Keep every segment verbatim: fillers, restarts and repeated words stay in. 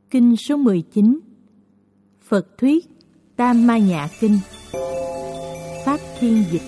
Kinh số mười chín. Phật thuyết Tam Ma Nhã Kinh. Pháp thiên dịch.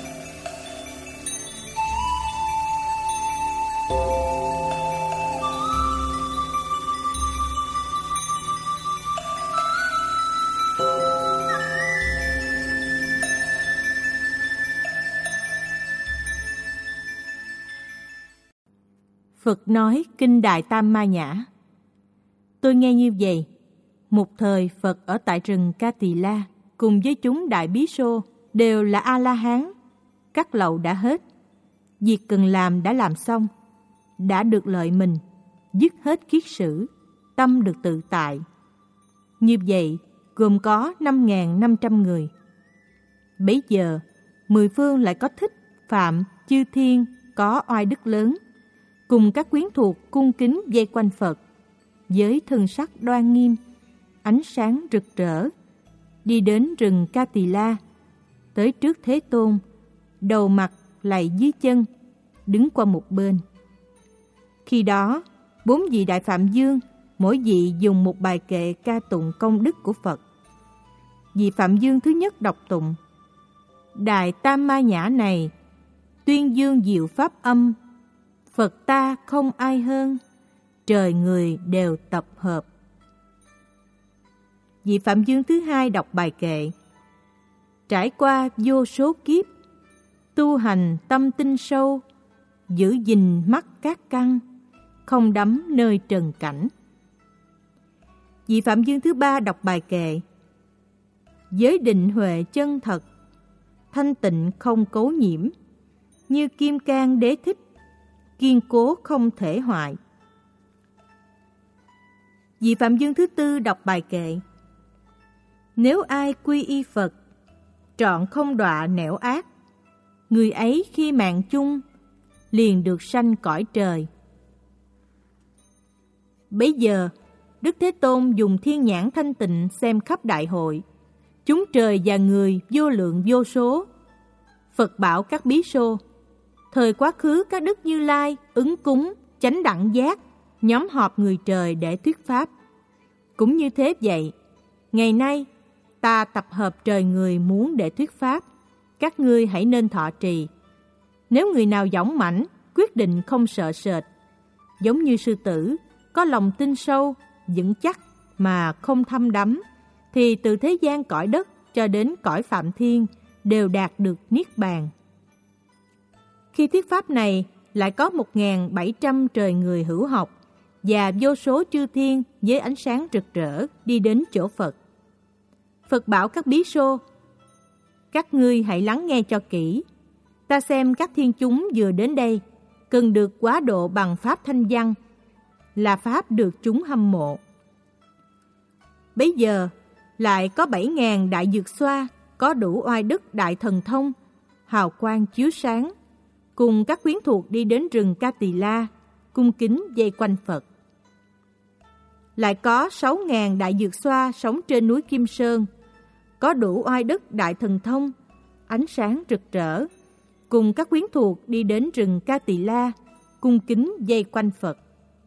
Phật nói Kinh Đại Tam Ma Nhã. Tôi nghe như vậy. Một thời Phật ở tại rừng Ca Tỳ La cùng với chúng đại bí xô đều là A-la-hán. Các lậu đã hết, việc cần làm đã làm xong, đã được lợi mình, dứt hết kiết sử, tâm được tự tại. Như vậy gồm có năm nghìn năm trăm người. Bấy giờ mười phương lại có Thích, Phạm, Chư Thiên có oai đức lớn, cùng các quyến thuộc cung kính vây quanh Phật, với thân sắc đoan nghiêm, ánh sáng rực rỡ, đi đến rừng Ca Tỳ La, tới trước Thế Tôn, đầu mặt lạy dưới chân, đứng qua một bên. Khi đó, bốn vị Đại Phạm Dương, mỗi vị dùng một bài kệ ca tụng công đức của Phật. Vị Phạm Dương thứ nhất đọc tụng: Đại Tam Ma Nhã này, tuyên dương diệu pháp âm, Phật ta không ai hơn, trời người đều tập hợp. Vị Phạm Dương thứ hai đọc bài kệ: Trải qua vô số kiếp, tu hành tâm tinh sâu, giữ gìn mắt các căn, không đắm nơi trần cảnh. Vị Phạm Dương thứ ba đọc bài kệ: Giới định huệ chân thật, thanh tịnh không cấu nhiễm, như kim cang đế thích, kiên cố không thể hoại. Vị Phạm Dương thứ tư đọc bài kệ: Nếu ai quy y Phật, trọn không đọa nẻo ác, người ấy khi mạng chung, liền được sanh cõi trời. Bấy giờ, Đức Thế Tôn dùng thiên nhãn thanh tịnh xem khắp đại hội, chúng trời và người vô lượng vô số. Phật bảo các bí xô: Thời quá khứ các đức Như Lai, ứng cúng, chánh đẳng giác, nhóm họp người trời để thuyết pháp. Cũng như thế vậy, ngày nay ta tập hợp trời người muốn để thuyết pháp, các ngươi hãy nên thọ trì. Nếu người nào dõng mãnh, quyết định không sợ sệt, giống như sư tử, có lòng tin sâu, vững chắc mà không thâm đắm, thì từ thế gian cõi đất cho đến cõi Phạm Thiên đều đạt được Niết Bàn. Khi thuyết pháp này, lại có một nghìn bảy trăm trời người hữu học và vô số chư thiên với ánh sáng rực rỡ đi đến chỗ Phật. Phật bảo các bí xô: Các ngươi hãy lắng nghe cho kỹ. Ta xem các thiên chúng vừa đến đây, cần được quá độ bằng pháp thanh văn, là pháp được chúng hâm mộ. Bấy giờ, lại có bảy nghìn đại dược xoa, có đủ oai đức đại thần thông, hào quang chiếu sáng, cùng các quyến thuộc đi đến rừng Ca Tỳ La, cung kính vây quanh Phật. Lại có sáu nghìn đại dược xoa sống trên núi Kim Sơn, có đủ oai đức đại thần thông, ánh sáng rực rỡ, cùng các quyến thuộc đi đến rừng Ca Tỳ La, cung kính vây quanh Phật.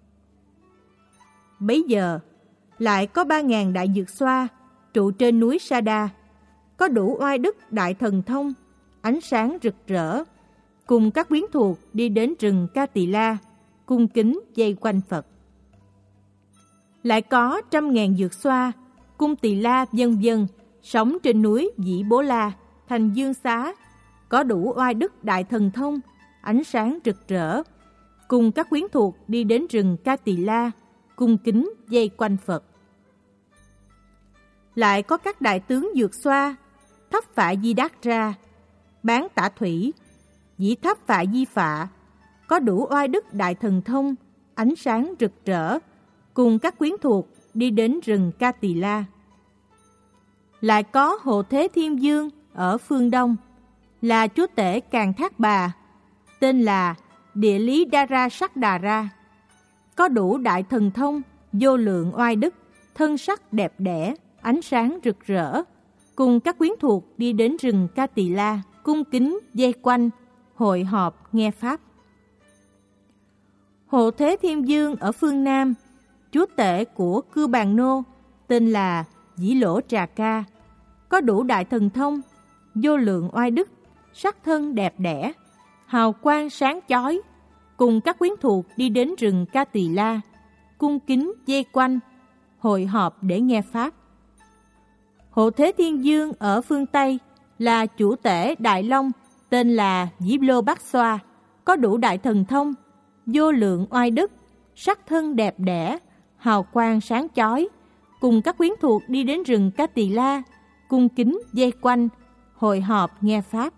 Bấy giờ, lại có ba nghìn đại dược xoa trụ trên núi Sa Đa, có đủ oai đức đại thần thông, ánh sáng rực rỡ, cùng các quyến thuộc đi đến rừng Ca Tỳ La, cung kính vây quanh Phật. Lại có trăm ngàn dược xoa, cung Tỳ La vân vân sống trên núi Dĩ Bố La, thành Dương Xá, có đủ oai đức đại thần thông, ánh sáng rực rỡ, cùng các quyến thuộc đi đến rừng Ca Tỳ La, cung kính vây quanh Phật. Lại có các đại tướng dược xoa, Thấp Phạ Di Đát Ra, Bán Tả Thủy, Dĩ Thấp Phạ Di Phạ, có đủ oai đức đại thần thông, ánh sáng rực rỡ, cùng các quyến thuộc đi đến rừng Ca Tỳ La. Lại có Hộ Thế Thiên Dương ở phương Đông, là chúa tể Càn Thác Bà, tên là Địa Lý Đa Ra Sắc Đà Ra, có đủ đại thần thông, vô lượng oai đức, thân sắc đẹp đẽ, ánh sáng rực rỡ, cùng các quyến thuộc đi đến rừng Ca Tỳ La, cung kính vây quanh, hội họp nghe pháp. Hộ Thế Thiên Dương ở phương Nam, chúa tể của Cư Bàn Nô, tên là Dĩ Lỗ Trà Ca, có đủ đại thần thông, vô lượng oai đức, sắc thân đẹp đẽ, hào quang sáng chói, cùng các quyến thuộc đi đến rừng Ca Tỳ La, cung kính vây quanh, hội họp để nghe pháp. Hộ Thế Thiên Dương ở phương Tây là chủ tể Đại Long, tên là Dĩ Lô Bát Xoa, có đủ đại thần thông, vô lượng oai đức, sắc thân đẹp đẽ, hào quang sáng chói, cùng các quyến thuộc đi đến rừng Ca Tỳ La, cung kính vây quanh, hội họp nghe pháp.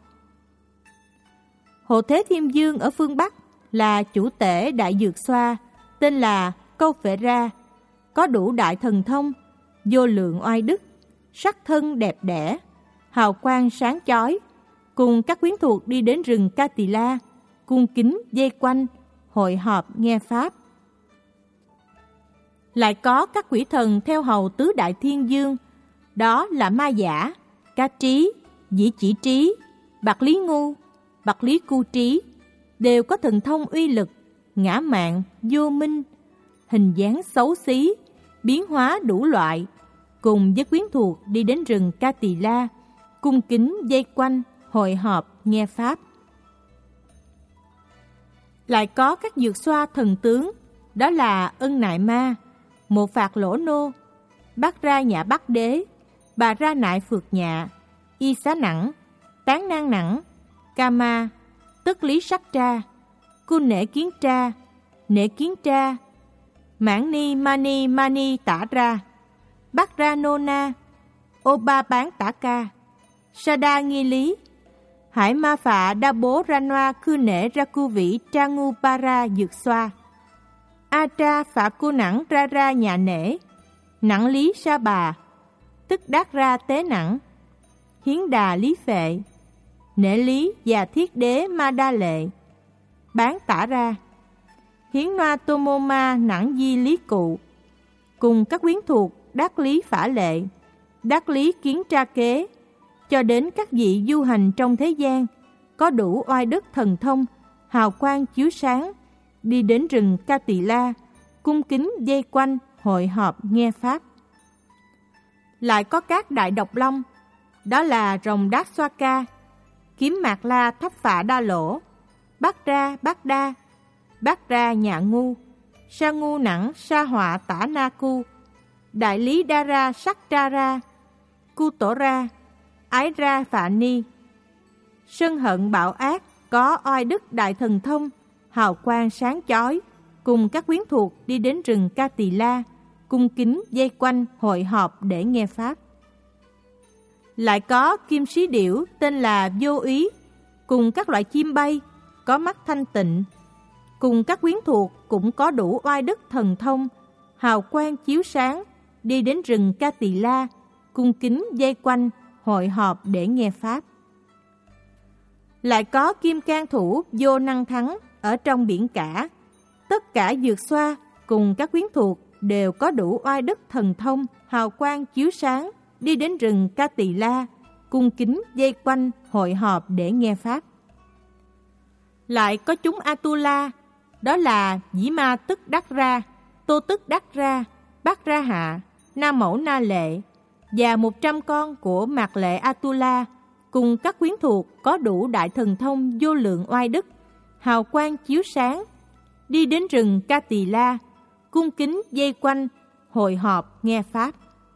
Hộ Thế Thiên Dương ở phương Bắc là chủ tể Đại Dược Xoa, tên là Câu Phệ Ra, có đủ đại thần thông, vô lượng oai đức, sắc thân đẹp đẽ, hào quang sáng chói, cùng các quyến thuộc đi đến rừng Ca Tỳ La, cung kính vây quanh, hội họp nghe pháp. Lại có các quỷ thần theo hầu tứ đại thiên dương, đó là Ma Giả, Ca Trí, Dĩ Chỉ Trí, Bạc Lý Ngu, Bạc Lý Cu Trí, đều có thần thông uy lực, ngã mạn, vô minh, hình dáng xấu xí, biến hóa đủ loại, cùng với quyến thuộc đi đến rừng Ca Tỳ La, cung kính vây quanh, hội họp nghe pháp. Lại có các dược xoa thần tướng, đó là Ân Nại Ma, Một Phạt Lỗ Nô, Bát Ra Nhã Bắc Đế, Bà Ra Nại Phược Nhạ, Y Xá Nẵng, Tán Nang Nẵng, Ca Ma, Tức Lý Sắc Tra, Cu Nể Kiến Tra, Nể Kiến Tra, Mãn Ni Mani Mani Tả Ra, Bát Ra Nô Na, Ô Ba Bán Tả Ca, Sa Đa Nghi Lý, Hải Ma Phạ Đa Bố Ra Noa Khư Nể Ra Cu Vĩ Tra Ngu Ba Ra Dược Xoa, A Tra Phạ Cu Nẵng Ra Ra Nhà Nể, Nẵng Lý Sa Bà, Tức Đát Ra Tế Nẵng, Hiến Đà Lý Phệ, Nể Lý và Thiết Đế Ma Đa Lệ, Bán Tả Ra, Hiến Noa Tô Mô Ma Nẵng Di Lý Cụ, cùng các quyến thuộc Đắc Lý Phả Lệ, Đắc Lý Kiến Tra Kế, cho đến các vị du hành trong thế gian, có đủ oai đức thần thông, hào quang chiếu sáng, đi đến rừng Ca Tỳ La, cung kính vây quanh, hội họp nghe pháp. Lại có các đại độc long, đó là Rồng Đát Xoa Ca, Kiếm Mạc La Thấp Phạ Đa Lỗ, Bát Ra Bát Đa, Bát Ra Nhạ Ngu, Sa Ngu Nẵng Sa Họa Tả Na Cu, Đại Lý Đa Ra Sắc Tra Ra, Cu Tổ Ra, Ái Ra Phạ Ni. Sân hận bạo ác, có oai đức đại thần thông, hào quang sáng chói, cùng các quyến thuộc đi đến rừng Ca Tỳ La, cung kính vây quanh, hội họp để nghe pháp. Lại có Kim Sĩ Điểu tên là Vô Ý, cùng các loại chim bay, có mắt thanh tịnh, cùng các quyến thuộc cũng có đủ oai đức thần thông, hào quang chiếu sáng, đi đến rừng Ca Tỳ La, cung kính vây quanh, hội họp để nghe pháp. Lại có Kim Cang Thủ Vô Năng Thắng ở trong biển cả, tất cả dược xoa cùng các quyến thuộc đều có đủ oai đức thần thông, hào quang chiếu sáng, đi đến rừng Ca Tỳ La, cung kính vây quanh, hội họp để nghe pháp. Lại có chúng Atula, đó là Dĩ Ma Tức Đắc Ra, Tô Tức Đắc Ra, Bát Ra Hạ, Na Mẫu Na Lệ, và một trăm con của Mạc Lệ Atula, cùng các quyến thuộc có đủ đại thần thông vô lượng oai đức, hào quang chiếu sáng, đi đến rừng Ca Tỳ La, cung kính vây quanh, hội họp nghe pháp.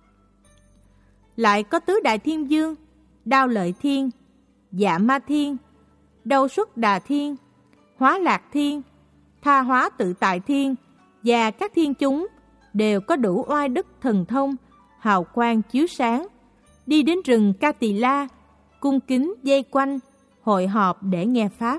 Lại có tứ đại thiên dương, Đao Lợi Thiên, Dạ Ma Thiên, Đâu Xuất Đà Thiên, Hóa Lạc Thiên, Tha Hóa Tự Tại Thiên, và các thiên chúng đều có đủ oai đức thần thông, hào quang chiếu sáng, đi đến rừng Ca Tỳ La, cung kính vây quanh, hội họp để nghe pháp.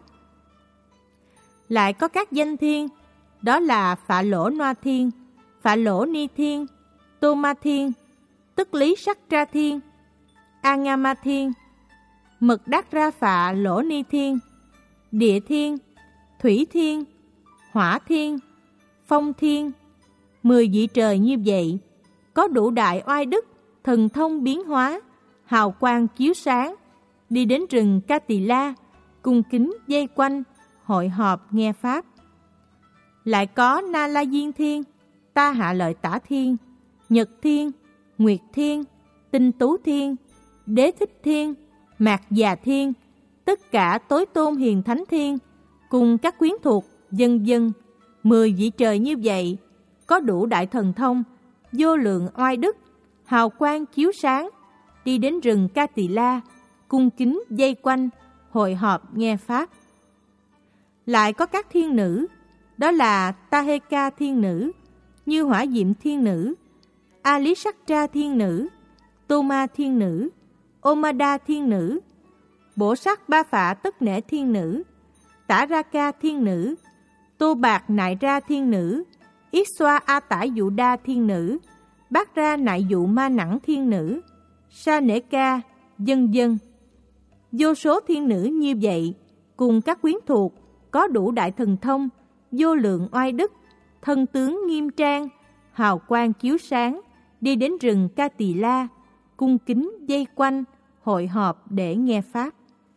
Lại có các danh thiên, đó là Phạ Lỗ Noa Thiên, Phạ Lỗ Ni Thiên, Tô Ma Thiên, Tức Lý Sắc Tra Thiên, A Nga Ma Thiên, Mật Đắc Ra Phạ Lỗ Ni Thiên, Địa Thiên, Thủy Thiên, Hỏa Thiên, Phong Thiên. Mười vị trời như vậy, có đủ đại oai đức, thần thông biến hóa, hào quang chiếu sáng, đi đến rừng Ca Tỳ La, cung kính vây quanh, hội họp nghe pháp. Lại có Na La Diên Thiên, Ta Hạ Lợi Tả Thiên, Nhật Thiên, Nguyệt Thiên, Tinh Tú Thiên, Đế Thích Thiên, Mạc Già Thiên, tất cả tối tôn hiền thánh thiên, cùng các quyến thuộc, vân vân, mười vị trời như vậy, có đủ đại thần thông, vô lượng oai đức, hào quang chiếu sáng, đi đến rừng Ca Tỳ La, cung kính vây quanh, hội họp nghe pháp. Lại có các thiên nữ, đó là Taheka thiên nữ, Như Hỏa Diệm thiên nữ, Alisaktra thiên nữ, Toma thiên nữ, Omada thiên nữ, Bổ Sát Ba Phạ Tất Nể thiên nữ, Tả-ra-ca thiên nữ, Tô Bạc Nại Ra thiên nữ, Yết Xoa A Tả Dụ Đa thiên nữ, Bát Ra Nại Dụ Ma Nẵng thiên nữ, Sa Nể Ca, vân vân. Vô số thiên nữ như vậy, cùng các quyến thuộc, có đủ đại thần thông, vô lượng oai đức, thân tướng nghiêm trang, hào quang chiếu sáng, đi đến rừng Ca Tỳ La, cung kính vây quanh, hội họp để nghe pháp.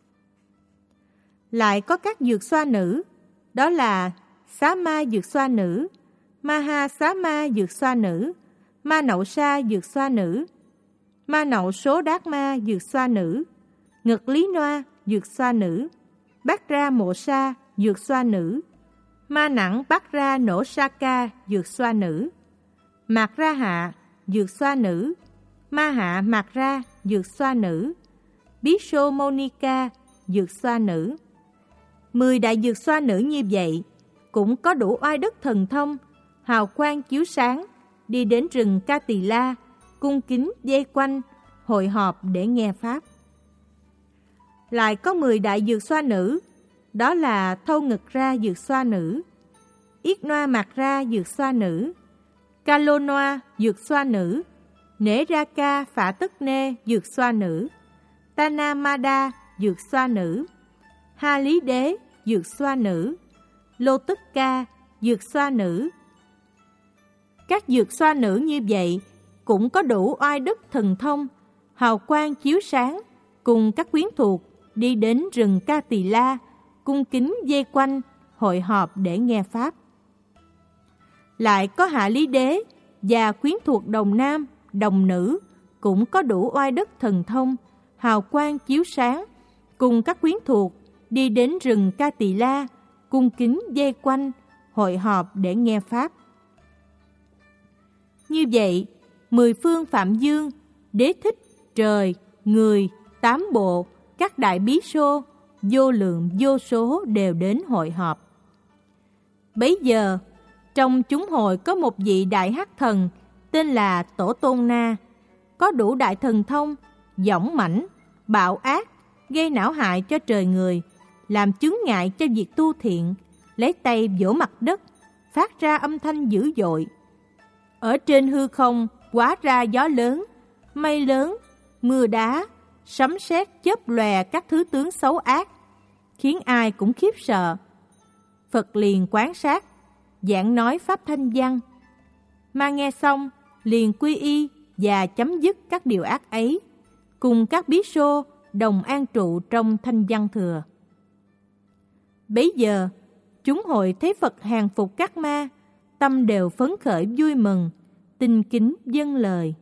Lại có các dược xoa nữ, đó là Xá Ma dược xoa nữ, Ma Ha Xá Ma dược xoa nữ, Ma Nậu Sa dược xoa nữ, Ma Nậu Số Đát Ma dược xoa nữ, Ngực Lý Noa dược xoa nữ, Bát Ra Mộ Sa dược xoa nữ, Ma Nẵng Bát Ra Nổ Sa Ca dược xoa nữ, Mạc Ra Hạ dược xoa nữ, Ma Hạ Mạc Ra dược xoa nữ, Bí Sô Monica dược xoa nữ. Mười đại dược xoa nữ như vậy, cũng có đủ oai đức thần thông, hào quang chiếu sáng, đi đến rừng Ca Tỳ La, cung kính vây quanh, hội họp để nghe pháp. Lại có mười đại dược xoa nữ, đó là Thâu Ngực Ra dược xoa nữ, Yết Noa Mạc Ra dược xoa nữ, Ca Lô Noa dược xoa nữ, Nể Ra Ca Phạ Tức Nê dược xoa nữ, Tana Mada dược xoa nữ, Ha Lý Đế dược xoa nữ, Lô Tức Ca dược xoa nữ. Các dược xoa nữ như vậy cũng có đủ oai đức thần thông, hào quang chiếu sáng, cùng các quyến thuộc, đi đến rừng Ca Tỳ La, cung kính vây quanh, hội họp để nghe pháp. Lại có Hạ Lý Đế và quyến thuộc đồng nam, đồng nữ, cũng có đủ oai đức thần thông, hào quang chiếu sáng, cùng các quyến thuộc, đi đến rừng Ca Tỳ La, cung kính vây quanh, hội họp để nghe pháp. Như vậy, mười phương Phạm Dương, Đế Thích, trời, người, tám bộ, các đại bí sô, vô lượng vô số đều đến hội họp. Bấy giờ, trong chúng hội có một vị đại hắc thần tên là Tổ Tôn Na, có đủ đại thần thông, dõng mãnh, bạo ác, gây não hại cho trời người, làm chướng ngại cho việc tu thiện, lấy tay vỗ mặt đất, phát ra âm thanh dữ dội. Ở trên hư không hóa ra gió lớn, mây lớn, mưa đá, sấm sét chớp lòe các thứ tướng xấu ác, khiến ai cũng khiếp sợ. Phật liền quan sát, giảng nói pháp thanh văn. Ma nghe xong, liền quy y và chấm dứt các điều ác ấy, cùng các bí sô đồng an trụ trong thanh văn thừa. Bấy giờ, chúng hội thấy Phật hàng phục các ma, tâm đều phấn khởi vui mừng, tinh kính dâng lời.